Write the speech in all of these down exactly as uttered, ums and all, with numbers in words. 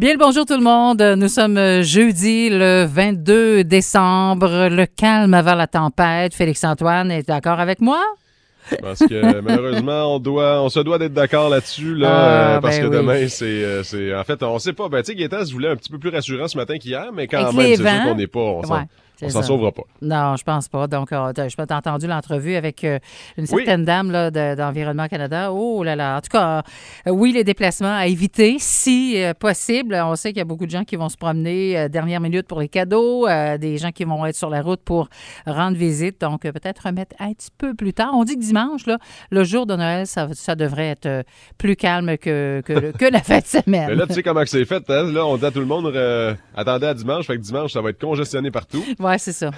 Bien le bonjour tout le monde. Nous sommes jeudi le vingt-deux décembre. Le calme avant la tempête. Félix-Antoine est d'accord avec moi? Parce que malheureusement, on doit, on se doit d'être d'accord là-dessus, là, Ah, euh, parce ben que oui. demain, c'est, c'est, en fait, on sait pas. Ben, tu sais, Gaétan se voulait un petit peu plus rassurant ce matin qu'hier, mais quand Avec même, les c'est vents. sûr qu'on n'est pas, on s'en, Ouais, c'est on s'en ça. sauvera pas. Non, je pense pas. Donc, euh, t'as- je t'ai entendu l'entrevue avec euh, une certaine Oui. dame là, de- d'Environnement Canada. Oh là là. En tout cas, euh, oui, les déplacements à éviter, si euh, possible. On sait qu'il y a beaucoup de gens qui vont se promener euh, dernière minute pour les cadeaux, euh, des gens qui vont être sur la route pour rendre visite. Donc, euh, peut-être remettre un petit peu plus tard. On dit que dimanche, là, le jour de Noël, ça, ça devrait être euh, plus calme que, que, que la fin de semaine. Mais là, tu sais comment que c'est fait, hein? Là, on dit à tout le monde, euh, attendez à dimanche, fait que dimanche, ça va être congestionné partout. Oui, c'est ça.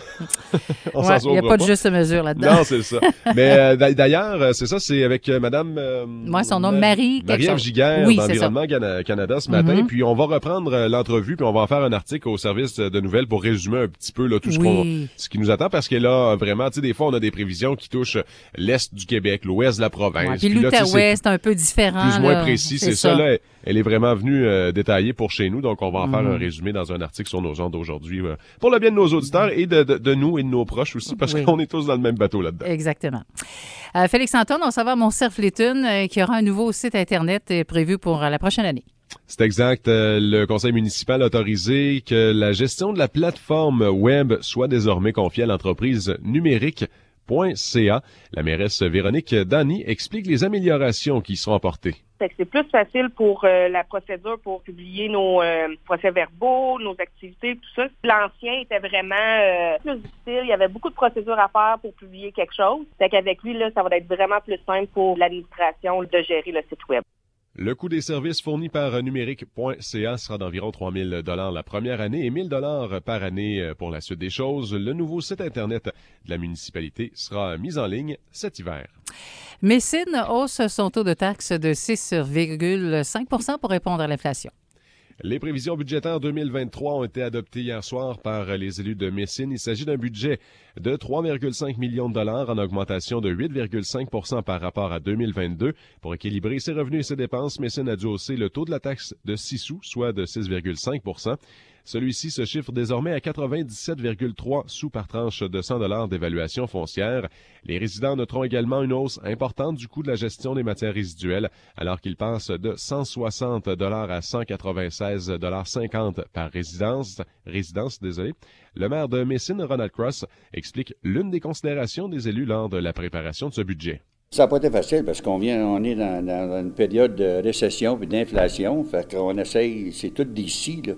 On Ouais, s'en il n'y a sauvera pas de juste mesure là-dedans. Non, c'est ça. Mais euh, d'a- d'ailleurs, euh, c'est ça, c'est avec euh, Madame... Euh, Moi, son nom, Marie quelque Marie-Ève chose. Giguère Oui, c'est d'Environnement Cana- Canada ce matin. Mhm. Puis on va reprendre euh, l'entrevue, puis on va en faire un article au service de nouvelles pour résumer un petit peu là, tout ce, Oui. qu'on, ce qui nous attend. Parce que là, vraiment, tu sais, des fois, on a des prévisions qui touchent l'Est du Québec, l'Ouest de la province. Ouais, puis Puis là, tu sais, l'Outaouais, c'est un peu différent. plus ou moins là. précis, c'est, ça. Là, elle est vraiment venue euh, détailler pour chez nous, donc on va en Mhm. faire un résumé dans un article sur nos ondes aujourd'hui, euh, pour le bien de nos auditeurs et de, de, de nous et de nos proches aussi, parce Oui. qu'on est tous dans le même bateau là-dedans. Exactement. Euh, Félix-Antoine, on s'en va à Montserf-Létune, euh, qui aura un nouveau site Internet euh, prévu pour euh, la prochaine année. C'est exact. Euh, le conseil municipal a autorisé que la gestion de la plateforme web soit désormais confiée à l'entreprise numérique point c a. La mairesse Véronique Dany explique les améliorations qui y seront apportées. Fait que c'est plus facile pour euh, la procédure pour publier nos euh, procès-verbaux, nos activités, tout ça. L'ancien était vraiment euh, plus difficile. Il y avait beaucoup de procédures à faire pour publier quelque chose. Fait qu'avec lui, là, ça va être vraiment plus simple pour l'administration de gérer le site web. Le coût des services fournis par numérique point c a sera d'environ trois mille dollars la première année et mille dollars par année pour la suite des choses. Le nouveau site Internet de la municipalité sera mis en ligne cet hiver. Messine hausse son taux de taxe de six virgule cinq pour cent pour répondre à l'inflation. Les prévisions budgétaires deux mille vingt-trois ont été adoptées hier soir par les élus de Messine. Il s'agit d'un budget de trois virgule cinq millions de dollars en augmentation de huit virgule cinq pour cent par rapport à deux mille vingt-deux. Pour équilibrer ses revenus et ses dépenses, Messine a dû hausser le taux de la taxe de six sous, soit de six virgule cinq pour cent. Celui-ci se chiffre désormais à quatre-vingt-dix-sept virgule trois sous par tranche de cent dollars d'évaluation foncière. Les résidents noteront également une hausse importante du coût de la gestion des matières résiduelles, alors qu'il passe de cent soixante dollars à cent quatre-vingt-seize dollars cinquante par résidence. résidence désolé. Le maire de Messine, Ronald Cross, explique l'une des considérations des élus lors de la préparation de ce budget. Ça n'a pas été facile parce qu'on vient, on est dans, dans une période de récession et d'inflation. Fait qu'on essaye, c'est tout d'ici, là.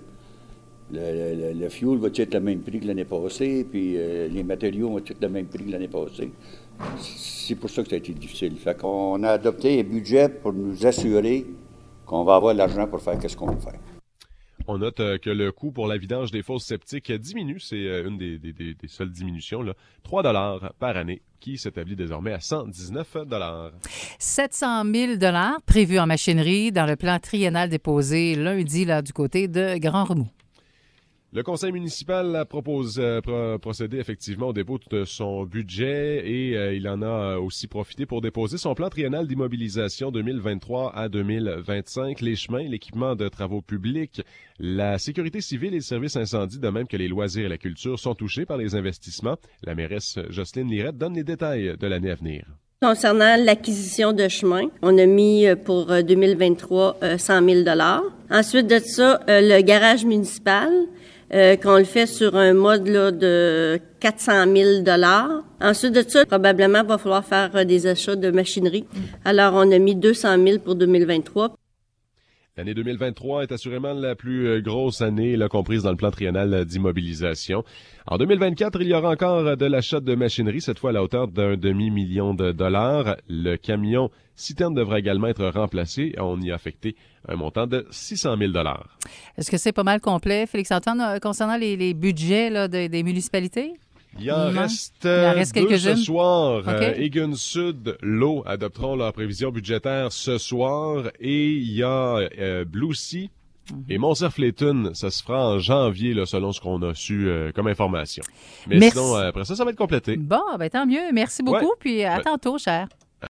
Le, le, le fuel va être le même prix que l'année passée, puis euh, les matériaux vont être le même prix que l'année passée. C'est pour ça que ça a été difficile. Fait qu'on a adopté un budget pour nous assurer qu'on va avoir l'argent pour faire ce qu'on veut faire. On note euh, que le coût pour la vidange des fosses septiques diminue. C'est euh, une des, des, des, des seules diminutions, là. trois dollars par année, qui s'établit désormais à cent dix-neuf dollars. sept cent mille dollars prévus en machinerie dans le plan triennal déposé lundi là, du côté de Grand-Remous. Le conseil municipal a proposé, euh, pro- procédé effectivement au dépôt de son budget et euh, il en a aussi profité pour déposer son plan triennal d'immobilisation deux mille vingt-trois à deux mille vingt-cinq. Les chemins, l'équipement de travaux publics, la sécurité civile et le service incendie, de même que les loisirs et la culture, sont touchés par les investissements. La mairesse Jocelyne Lirette donne les détails de l'année à venir. Concernant l'acquisition de chemins, on a mis pour deux mille vingt-trois cent mille dollars. Ensuite de ça, le garage municipal, euh, qu'on le fait sur un mode là, de quatre cent mille dollars. Ensuite de ça, probablement, il va falloir faire des achats de machinerie. Alors, on a mis deux cent mille pour deux mille vingt-trois. L'année deux mille vingt-trois est assurément la plus grosse année, là, comprise dans le plan triennal d'immobilisation. En deux mille vingt-quatre, il y aura encore de l'achat de machinerie, cette fois à la hauteur d'un demi-million de dollars. Le camion citerne devra également être remplacé. On y a affecté un montant de six cent mille dollars. Est-ce que c'est pas mal complet, Félix-Antoine, concernant les, les budgets là, des, des municipalités? Il en Non. reste, Il en reste deux quelques-unes. ce soir. OK. Euh, Egan Sud, l'eau adopteront leur prévision budgétaire ce soir. Et il y a euh, Blue Sea et Montserf-Létune. Ça se fera en janvier, là, selon ce qu'on a su euh, comme information. Mais Merci. sinon, euh, après ça, ça va être complété. Bon, ben tant mieux. Merci beaucoup. Ouais. Puis à Ouais. tantôt, cher.